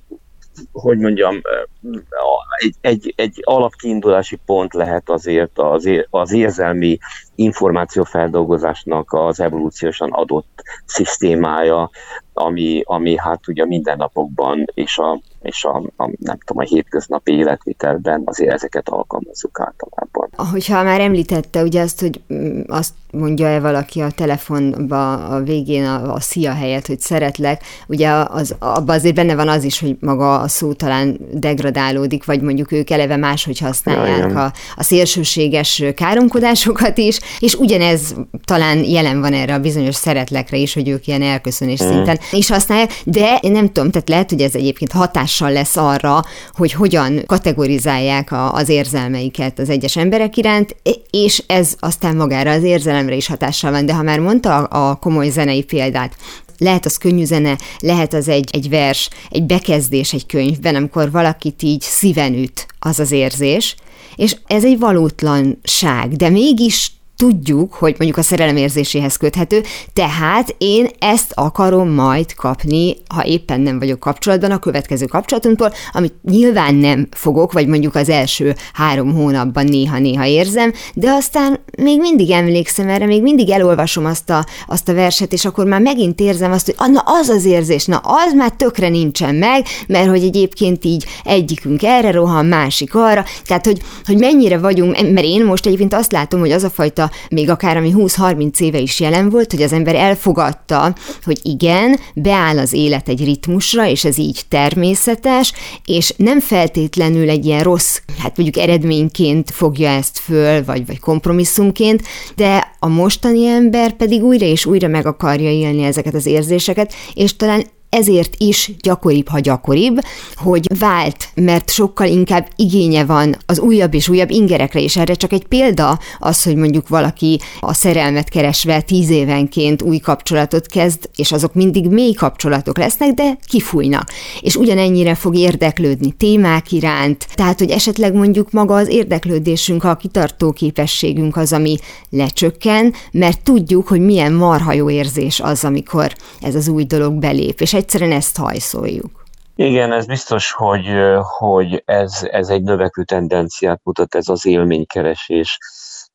hogy mondjam, egy, egy, egy alapkiindulási pont lehet azért az, az érzelmi információfeldolgozásnak az evolúciósan adott szisztémája, ami, ami hát ugye mindennapokban és a, és a, a nem tudom, a hétköznapi életvitelben azért ezeket alkalmazzuk általában. Ahogyha már említette ugye azt, hogy azt mondja-e valaki a telefonba a végén a, a szia helyett, hogy szeretlek, ugye az, abban azért benne van az is, hogy maga a szó talán degradálódik, vagy mondjuk ők eleve máshogy használják ja, a, a szélsőséges káromkodásokat is, és ugyanez talán jelen van erre a bizonyos szeretlekre is, hogy ők ilyen elköszönés mm. szinten is használják, de én nem tudom, tehát lehet, hogy ez egyébként hatással lesz arra, hogy hogyan kategorizálják a, az érzelmeiket az egyes emberek iránt, és ez aztán magára az érzelemre is hatással van, de ha már mondta a, a komoly zenei példát, lehet az könnyű zene, lehet az egy, egy vers, egy bekezdés egy könyvben, amikor valakit így szíven üt az az érzés, és ez egy valótlanság, de mégis tudjuk, hogy mondjuk a szerelem érzéséhez köthető, tehát én ezt akarom majd kapni, ha éppen nem vagyok kapcsolatban a következő kapcsolatunktól, amit nyilván nem fogok, vagy mondjuk az első három hónapban néha-néha érzem, de aztán még mindig emlékszem erre, még mindig elolvasom azt a, azt a verset, és akkor már megint érzem azt, hogy na az az érzés, na az már tökre nincsen meg, mert hogy egyébként így egyikünk erre rohan, másik arra, tehát hogy, hogy mennyire vagyunk, mert én most egyébként azt látom, hogy az a fajta még akár ami húsz-harminc éve is jelen volt, hogy az ember elfogadta, hogy igen, beáll az élet egy ritmusra, és ez így természetes, és nem feltétlenül egy ilyen rossz, hát mondjuk eredményként fogja ezt föl, vagy, vagy kompromisszumként, de a mostani ember pedig újra és újra meg akarja élni ezeket az érzéseket, és talán ezért is gyakoribb, ha gyakoribb, hogy vált, mert sokkal inkább igénye van az újabb és újabb ingerekre, és erre csak egy példa az, hogy mondjuk valaki a szerelmet keresve tíz évenként új kapcsolatot kezd, és azok mindig mély kapcsolatok lesznek, de kifújnak. És ugyanennyire fog érdeklődni témák iránt, tehát, hogy esetleg mondjuk maga az érdeklődésünk, a kitartó képességünk az, ami lecsökken, mert tudjuk, hogy milyen marha jó érzés az, amikor ez az új dolog belép, és egyszerűen ezt hajszoljuk. Igen, ez biztos, hogy, hogy ez, ez egy növekvő tendenciát mutat, ez az élménykeresés.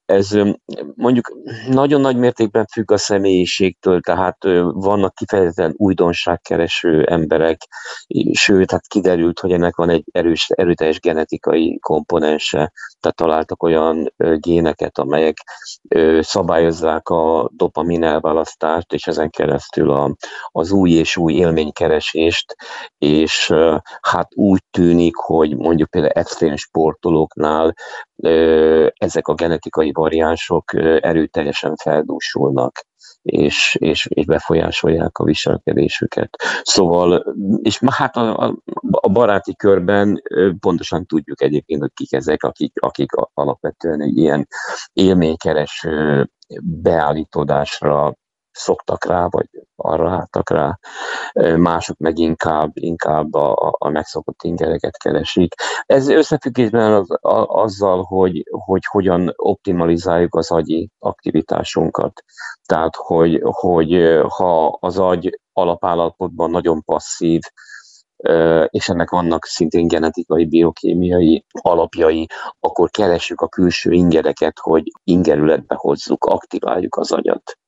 ez mondjuk nagyon nagy mértékben függ a személyiségtől, tehát vannak kifejezetten újdonságkereső emberek, sőt, hát kiderült, hogy ennek van egy erős, erőteljes genetikai komponense, tehát találtak olyan géneket, amelyek szabályozzák a dopamin elválasztást, és ezen keresztül a, az új és új élménykeresést, és hát úgy tűnik, hogy mondjuk például extrém sportolóknál ezek a genetikai variánsok erőteljesen feldúsulnak, és, és, és befolyásolják a viselkedésüket. Szóval, és hát a, a baráti körben pontosan tudjuk egyébként, hogy kik ezek, akik, akik alapvetően ilyen élménykereső beállítódásra szoktak rá, vagy arra álltak rá, mások meg inkább, inkább a, a megszokott ingereket keresik. Ez összefüggésben az, a, azzal, hogy, hogy hogyan optimalizáljuk az agyi aktivitásunkat. Tehát, hogy, hogy ha az agy alapállapotban nagyon passzív, és ennek vannak szintén genetikai, biokémiai alapjai, akkor keressük a külső ingereket, hogy ingerületbe hozzuk, aktiváljuk az agyat.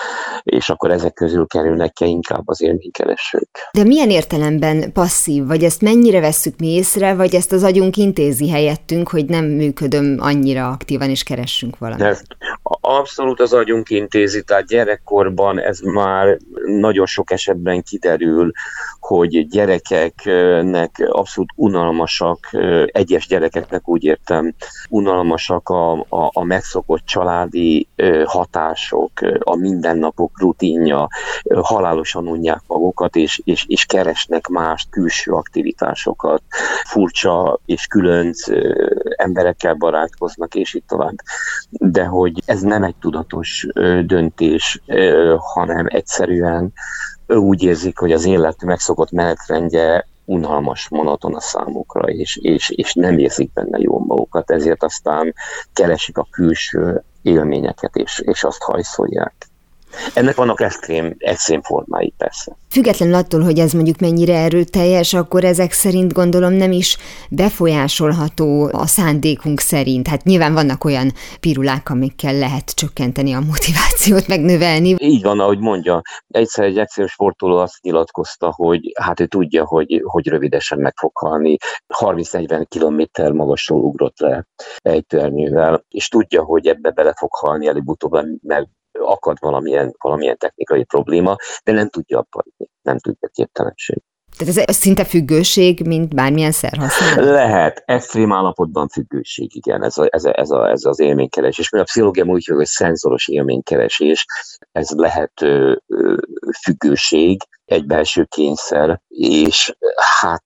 És akkor ezek közül kerülnek ki inkább az élménykeresők. De milyen értelemben passzív? Vagy ezt mennyire vesszük mi észre, vagy ezt az agyunk intézi helyettünk, hogy nem működöm annyira aktívan, és keressünk valamit? Ez abszolút az agyunk intézi, tehát gyerekkorban ez már nagyon sok esetben kiderül, hogy gyerekeknek abszolút unalmasak, egyes gyerekeknek úgy értem, unalmasak a, a, a megszokott családi hatások, a mindennapok rutinja, halálosan unják magukat, és, és, és keresnek más külső aktivitásokat, furcsa és különc emberekkel barátkoznak, és így tovább. De hogy ez nem egy tudatos döntés, hanem egyszerűen úgy érzik, hogy az élet megszokott menetrendje unalmas, monoton a számukra, és, és, és nem érzik benne jól magukat, ezért aztán keresik a külső élményeket, és, és azt hajszolják. Ennek vannak extrém, extrém formái persze. Függetlenül attól, hogy ez mondjuk mennyire erőteljes, akkor ezek szerint gondolom nem is befolyásolható a szándékunk szerint. Hát nyilván vannak olyan pirulák, amikkel lehet csökkenteni a motivációt, megnövelni. Így van, ahogy mondja. Egyszer egy extrém sportoló azt nyilatkozta, hogy hát ő tudja, hogy, hogy rövidesen meg fog halni. harminc-negyven kilométer magasról ugrott le ejtőernyővel, és tudja, hogy ebbe bele fog halni előbb-utóbb, mert akad valamilyen, valamilyen technikai probléma, de nem tudja abba, nem tudja képtelenség. Tehát ez szinte függőség, mint bármilyen szerhasználat? Lehet, extrém állapotban függőség, igen, ez, a, ez, a, ez, a, ez az élménykeresés. Mert a pszichológia úgy hívja, hogy szenzoros élménykeresés, ez lehet ö, ö, függőség, egy belső kényszer, és hát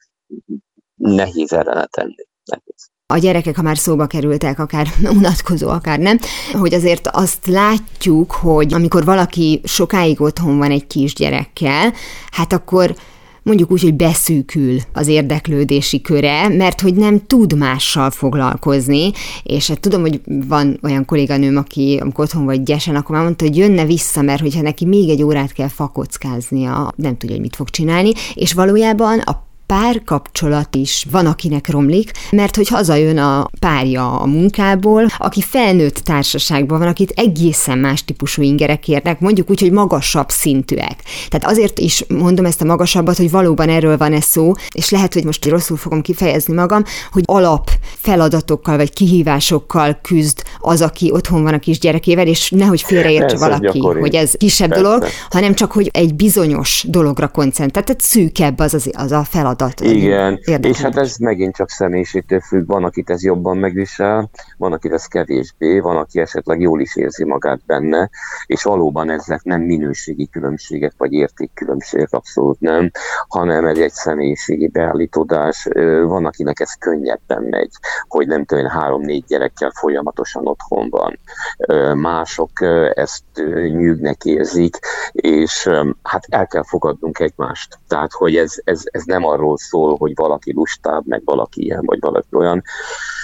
nehéz ellene tenni. Nehéz. A gyerekek, ha már szóba kerültek, akár unatkozó, akár nem, hogy azért azt látjuk, hogy amikor valaki sokáig otthon van egy kisgyerekkel, hát akkor mondjuk úgy, hogy beszűkül az érdeklődési köre, mert hogy nem tud mással foglalkozni, és hát tudom, hogy van olyan kolléganőm, aki amikor otthon vagy gyesen, akkor már mondta, hogy jönne vissza, mert hogyha neki még egy órát kell fakockáznia, nem tudja, hogy mit fog csinálni, és valójában a párkapcsolat is van, akinek romlik, mert hogy hazajön a párja a munkából, aki felnőtt társaságban van, akit egészen más típusú ingerek érnek, mondjuk úgy, hogy magasabb szintűek. Tehát azért is mondom ezt a magasabbat, hogy valóban erről van ez szó, és lehet, hogy most rosszul fogom kifejezni magam, hogy alap feladatokkal vagy kihívásokkal küzd az, aki otthon van a kis gyerekével, és nehogy félreértse valaki, gyakori. Hogy ez kisebb Persze. dolog, hanem csak, hogy egy bizonyos dologra koncentrál. Tehát szűkebb az, az, az a feladat. Igen, és hát ez megint csak személyiségtől függ, van, akit ez jobban megvisel, van, akit ez kevésbé, van, aki esetleg jól is érzi magát benne, és valóban ezek nem minőségi különbségek, vagy értékkülönbségek, abszolút nem, hanem ez egy személyiségi beállítódás, van, akinek ez könnyebben megy, hogy nem tudom, három-négy gyerekkel folyamatosan otthon van. Mások ezt nyűgnek érzik, és hát el kell fogadnunk egymást. Tehát, hogy ez, ez, ez nem arról szól, hogy valaki lustább, meg valaki ilyen, vagy valaki olyan.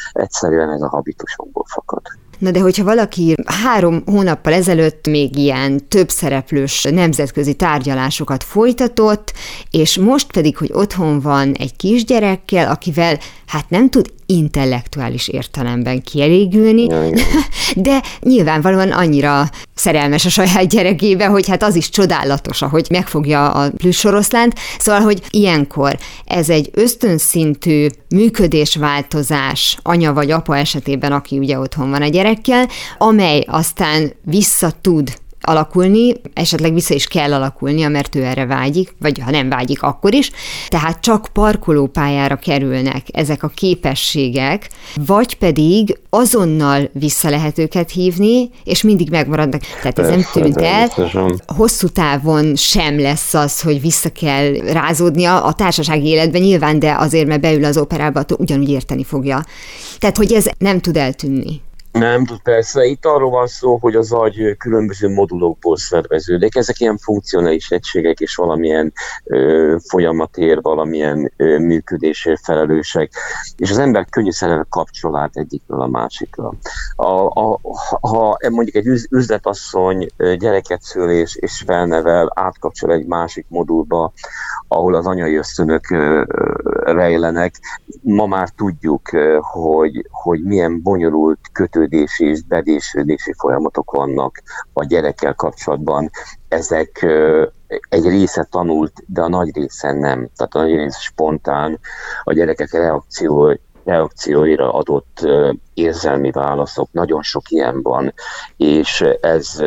egyszerűen ez a habitusokból fakad. Na de hogyha valaki három hónappal ezelőtt még ilyen több szereplős nemzetközi tárgyalásokat folytatott, és most pedig, hogy otthon van egy kisgyerekkel, akivel hát nem tud intellektuális értelemben kielégülni, ja, de nyilvánvalóan annyira szerelmes a saját gyerekébe, hogy hát az is csodálatos, ahogy megfogja a plüssoroszlánt. Szóval, hogy ilyenkor ez egy ösztönszintű működésváltozás anya vagy apa esetében, aki ugye otthon van a gyerekkel, amely aztán vissza tud alakulni, esetleg vissza is kell alakulnia, mert ő erre vágyik, vagy ha nem vágyik, akkor is. Tehát csak parkolópályára kerülnek ezek a képességek, vagy pedig azonnal vissza lehet őket hívni, és mindig megmaradnak. Tehát ez nem tűnt el. Hosszú távon sem lesz az, hogy vissza kell rázódnia a társasági életben nyilván, de azért, mert beül az operába, ugyanúgy érteni fogja. Tehát, hogy ez nem tud eltűnni. Nem tud, persze. Itt arról van szó, hogy az agy különböző modulokból szerveződik. Ezek ilyen funkcionális egységek és valamilyen ö, folyamatért, valamilyen ö, működésért felelősek. És az ember könnyűszerűen kapcsol át egyikről a másikra. A, a, ha mondjuk egy üzletasszony gyereket szül és, és felnevel, átkapcsol egy másik modulba, ahol az anyai ösztönök ö, rejlenek, ma már tudjuk, ö, hogy, hogy milyen bonyolult kötő és bedésődési folyamatok vannak a gyerekkel kapcsolatban. Ezek egy része tanult, de a nagy része nem. Tehát a nagy része spontán, a gyerekek reakció, reakcióira adott érzelmi válaszok, nagyon sok ilyen van, és ez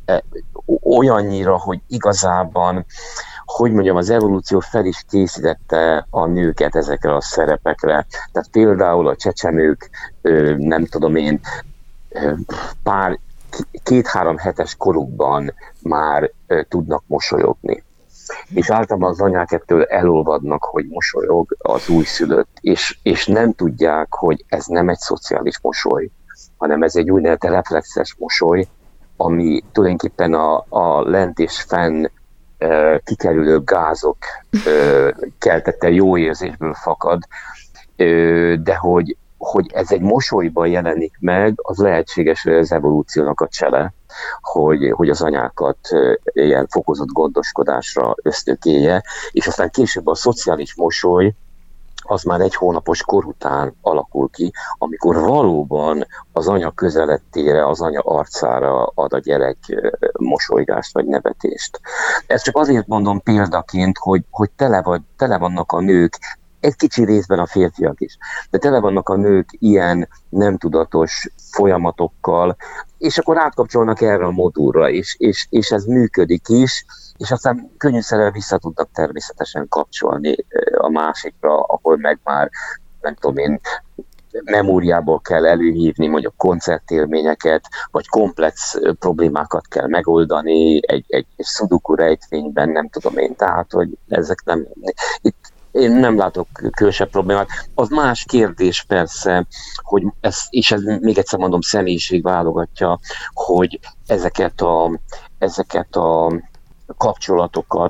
olyannyira, hogy igazában, hogy mondjam, az evolúció fel is készítette a nőket ezekre a szerepekre. Tehát például a csecsemők, nem tudom én, pár, két-három hetes korukban már tudnak mosolyogni. És általában az anyák ettől elolvadnak, hogy mosolyog az újszülött, és, és nem tudják, hogy ez nem egy szociális mosoly, hanem ez egy úgynevezett reflexes mosoly, ami tulajdonképpen a, a lent és fenn e, kikerülő gázok e, keltette jó érzésből fakad, e, de hogy hogy ez egy mosolyban jelenik meg, az lehetséges, hogy az evolúciónak a csele, hogy, hogy az anyákat ilyen fokozott gondoskodásra ösztökélje, és aztán később a szociális mosoly az már egy hónapos kor után alakul ki, amikor valóban az anya közelettére, az anya arcára ad a gyerek mosolygást vagy nevetést. Ezt csak azért mondom példaként, hogy, hogy tele, vagy, tele vannak a nők, egy kicsi részben a férfiak is, de tele vannak a nők ilyen nem tudatos folyamatokkal, és akkor átkapcsolnak erre a modulra, és, és, és ez működik is, és aztán könnyűszerűen vissza tudnak természetesen kapcsolni a másikra, ahol meg már, nem tudom én, memóriából kell előhívni mondjuk koncertélményeket, vagy komplex problémákat kell megoldani egy, egy, egy szudoku rejtvényben, nem tudom én, tehát, hogy ezek nem... Itt én nem látok különösebb problémát. Az más kérdés persze, hogy ez, és ez még egyszer mondom, személyiség válogatja, hogy ezeket a, ezeket a kapcsolatokat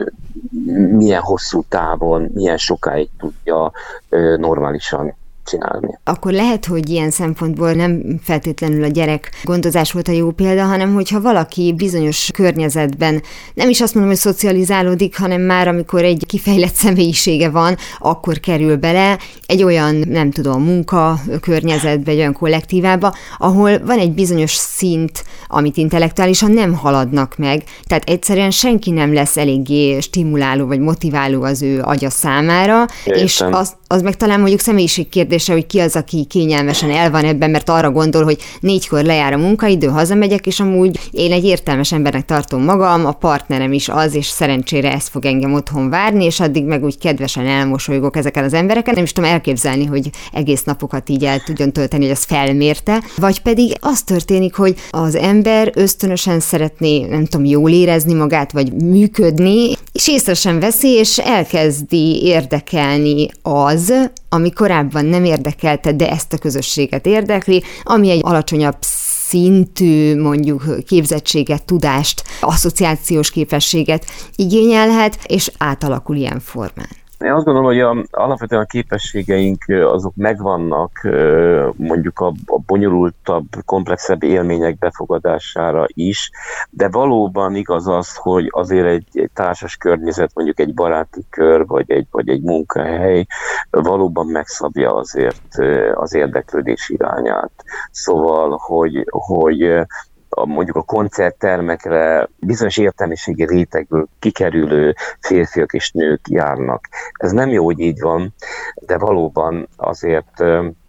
milyen hosszú távon, milyen sokáig tudja normálisan csinálni. Akkor lehet, hogy ilyen szempontból nem feltétlenül a gyerek gondozás volt a jó példa, hanem hogyha valaki bizonyos környezetben nem is azt mondom, hogy szocializálódik, hanem már amikor egy kifejlett személyisége van, akkor kerül bele egy olyan, nem tudom, munka környezetbe, egy olyan kollektívába, ahol van egy bizonyos szint, amit intellektuálisan nem haladnak meg, tehát egyszerűen senki nem lesz eléggé stimuláló vagy motiváló az ő agya számára, Értem. és az, az meg talán mondjuk személyiségkérdés, hogy ki az, aki kényelmesen el van ebben, mert arra gondol, hogy négykor lejár a munkaidő, hazamegyek, és amúgy én egy értelmes embernek tartom magam, a partnerem is az, és szerencsére ez fog engem otthon várni, és addig meg úgy kedvesen elmosolygok ezeken az embereken. Nem is tudom elképzelni, hogy egész napokat így el tudjon tölteni, hogy az felmérte. Vagy pedig az történik, hogy az ember ösztönösen szeretné, nem tudom, jól érezni magát, vagy működni, és észre sem veszi, és elkezdi érdekelni az, ami korábban nem érdekelte, de ezt a közösséget érdekli, ami egy alacsonyabb szintű, mondjuk képzettséget, tudást, asszociációs képességet igényelhet, és átalakul ilyen formán. Én azt gondolom, hogy a, alapvetően a képességeink azok megvannak mondjuk a, a bonyolultabb, komplexebb élmények befogadására is, de valóban igaz az, hogy azért egy, egy társas környezet, mondjuk egy baráti kör, vagy egy, vagy egy munkahely valóban megszabja azért az érdeklődés irányát. Szóval, hogy, hogy a, mondjuk a koncerttermekre bizonyos értelmiségi rétegből kikerülő férfiak és nők járnak. Ez nem jó, hogy így van, de valóban azért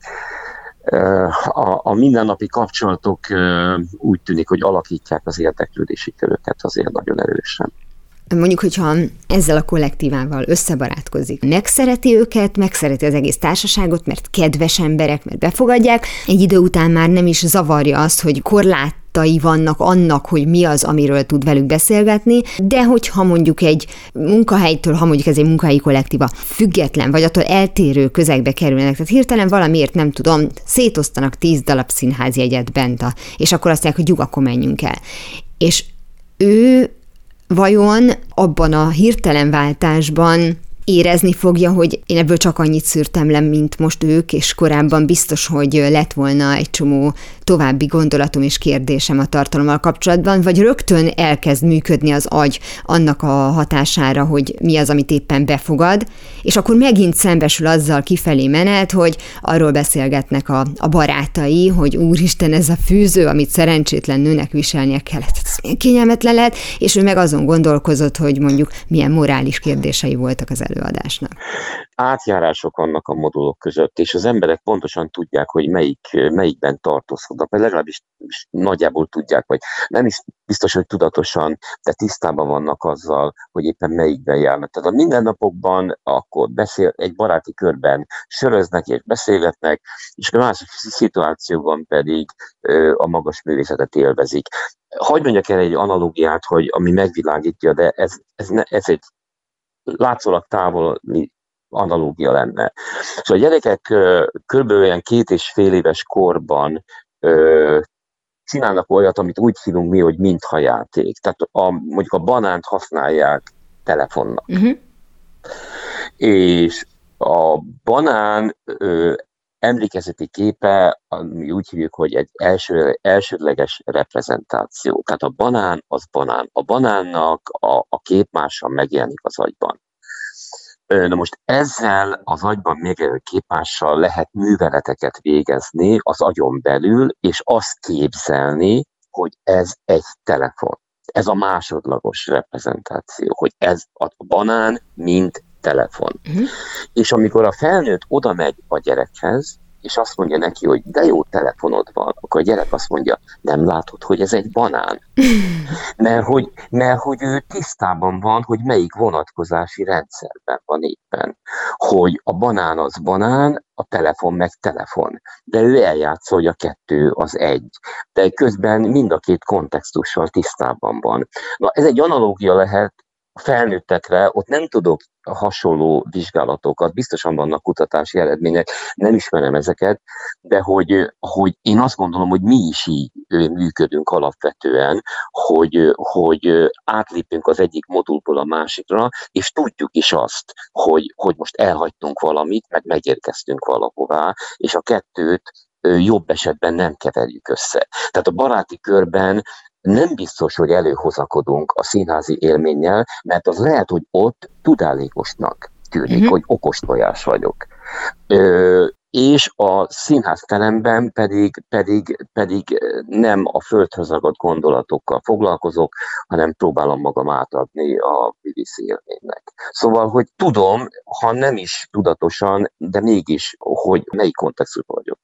a, a mindennapi kapcsolatok úgy tűnik, hogy alakítják az érdeklődési köröket azért nagyon erősen. Mondjuk, hogyha ezzel a kollektívával összebarátkozik, megszereti őket, megszereti az egész társaságot, mert kedves emberek, mert befogadják, egy idő után már nem is zavarja azt, hogy korlátai vannak annak, hogy mi az, amiről tud velük beszélgetni, de hogyha mondjuk egy munkahelytől, ha mondjuk ez egy munkahelyi kollektíva független, vagy attól eltérő közegbe kerülnek, tehát hirtelen valamiért nem tudom, szétosztanak tíz darab színházjegyet bent, a, és akkor azt mondják, hogy nyug, akkor menjünk el. És ő vajon abban a hirtelen váltásban érezni fogja, hogy én ebből csak annyit szűrtem le, mint most ők, és korábban biztos, hogy lett volna egy csomó további gondolatom és kérdésem a tartalommal kapcsolatban, vagy rögtön elkezd működni az agy annak a hatására, hogy mi az, amit éppen befogad, és akkor megint szembesül azzal kifelé menet, hogy arról beszélgetnek a, a barátai, hogy úristen, ez a fűző, amit szerencsétlen nőnek viselnie kellett, ez kényelmetlen lehet, és ő meg azon gondolkozott, hogy mondjuk milyen morális kérdései voltak az előadásnak. Átjárások vannak a modulok között, és az emberek pontosan tudják, hogy melyik, melyikben tartózkodnak, vagy legalábbis nagyjából tudják, vagy nem is biztos, hogy tudatosan, de tisztában vannak azzal, hogy éppen melyikben járnak. Tehát a mindennapokban akkor beszél, egy baráti körben söröznek és beszélgetnek, és a másik szituációban pedig ö, a magas művészetet élvezik. Hadd mondjak el egy analógiát, hogy ami megvilágítja, de ez, ez, ne, ez egy látszólag távoli analógia lenne. Szóval a gyerekek kb. Olyan két és fél éves korban ö, csinálnak olyat, amit úgy hívunk mi, hogy mintha játék. Tehát a, mondjuk a banánt használják telefonnak. Uh-huh. És a banán ö, emlékezeti képe, mi úgy hívjuk, hogy egy első, elsődleges reprezentáció. Tehát a banán az banán. A banánnak a, a képmása megjelenik az agyban. Na most ezzel az agyban megjelenő képmással lehet műveleteket végezni az agyon belül, és azt képzelni, hogy ez egy telefon. Ez a másodlagos reprezentáció, hogy ez a banán, mint telefon. Uh-huh. És amikor a felnőtt oda megy a gyerekhez, és azt mondja neki, hogy de jó telefonod van, akkor a gyerek azt mondja, nem látod, hogy ez egy banán? Mert hogy, mert hogy ő tisztában van, hogy melyik vonatkozási rendszerben van éppen. Hogy a banán az banán, a telefon meg telefon. De ő eljátsza, hogy a kettő az egy. De közben mind a két kontextussal tisztában van. Na, ez egy analógia lehet a felnőttekre, ott nem tudok hasonló vizsgálatokat, biztosan vannak kutatási eredmények, nem ismerem ezeket, de hogy, hogy én azt gondolom, hogy mi is így működünk alapvetően, hogy, hogy átlépünk az egyik modulból a másikra, és tudjuk is azt, hogy, hogy most elhagytunk valamit, meg megérkeztünk valahová, és a kettőt jobb esetben nem keverjük össze. Tehát a baráti körben nem biztos, hogy előhozakodunk a színházi élménnyel, mert az lehet, hogy ott tudálékosnak tűnik, uh-huh. hogy okos tojás vagyok. Ö, és a színházteremben pedig, pedig, pedig nem a földhöz ragadt gondolatokkal foglalkozok, hanem próbálom magam átadni a művészi élménynek. Szóval, hogy tudom, ha nem is tudatosan, de mégis, hogy melyik kontextusban vagyok.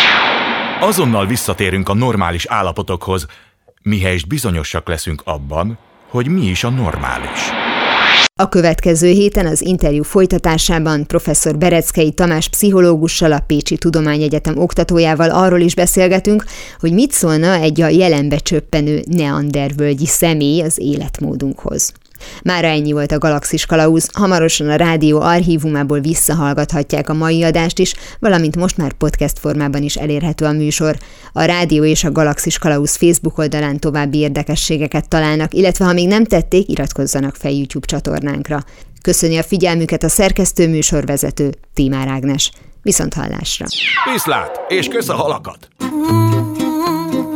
Azonnal visszatérünk a normális állapotokhoz, mihelyest bizonyosak leszünk abban, hogy mi is a normális. A következő héten az interjú folytatásában professzor Bereckei Tamás pszichológussal, a Pécsi Tudományegyetem oktatójával arról is beszélgetünk, hogy mit szólna egy a jelenbe csöppenő neandervölgyi személy az életmódunkhoz. Mára ennyi volt a Galaxis Kalauz, hamarosan a rádió archívumából visszahallgathatják a mai adást is, valamint most már podcast formában is elérhető a műsor. A rádió és a Galaxis Kalauz Facebook oldalán további érdekességeket találnak, illetve ha még nem tették, iratkozzanak fel YouTube csatornánkra. Köszöni a figyelmüket a szerkesztő műsorvezető Tímár Ágnes. Viszont hallásra. Viszlát, és kösz a halakat!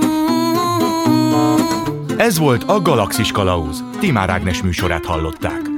Ez volt a Galaxis Kalauz. Tímár Ágnes műsorát hallották.